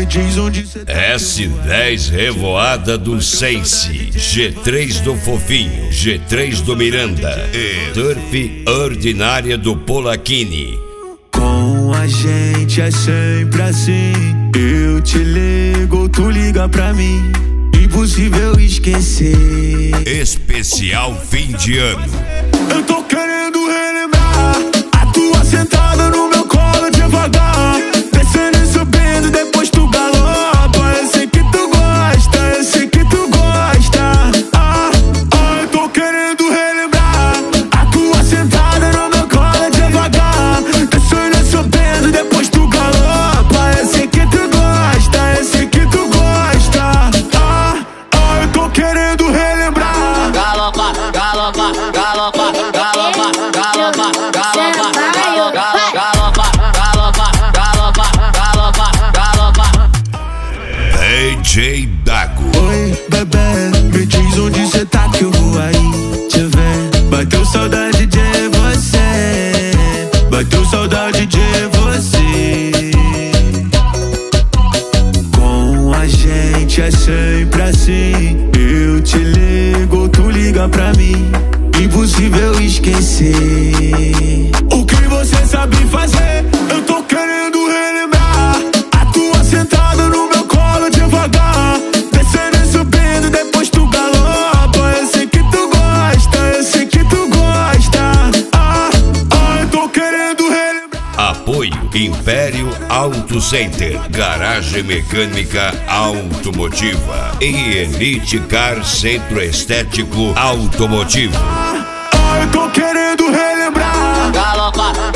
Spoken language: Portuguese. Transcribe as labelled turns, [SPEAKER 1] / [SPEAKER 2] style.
[SPEAKER 1] diz onde cê tá.
[SPEAKER 2] S10 Revoada do Sense, G3 do Fofinho, G3 do Miranda e Turf Ordinária do Polachini.
[SPEAKER 1] Com a gente é sempre assim. Eu te ligo, tu liga pra mim. Impossível esquecer.
[SPEAKER 2] Especial fim de ano.
[SPEAKER 1] Eu tô querendo relembrar a tua sentada no meu colo devagar, descendo e subindo, depois tu galopa. Eu sei que tu gosta, eu sei que tu gosta. Eu tô querendo relembrar a tua sentada no meu colo devagar, descendo e subindo, depois tu galopa. Eu sei que tu gosta, eu sei que tu gosta. Eu tô querendo relembrar.
[SPEAKER 3] Galopa, galopa, galopa, galopa, galopa, galopa, galopa, galopa, galopa, galopa, galopa.
[SPEAKER 2] DJ Dago.
[SPEAKER 1] Oi, bebê, me diz onde cê tá que eu vou aí te ver. Bateu saudade de você, bateu saudade de você. Com a gente é sempre assim. Eu te ligo, tu liga pra mim. Impossível esquecer. O que você sabe fazer? Eu tô querendo relembrar a tua sentada no meu colo devagar, descendo e subindo, depois tu galopa. Eu sei que tu gosta, eu sei que tu gosta. Eu tô querendo relembrar.
[SPEAKER 2] Apoio Império Auto Center, Garagem Mecânica Automotiva e Elite Car Centro Estético Automotivo.
[SPEAKER 1] Eu tô querendo relembrar.
[SPEAKER 3] Galopa,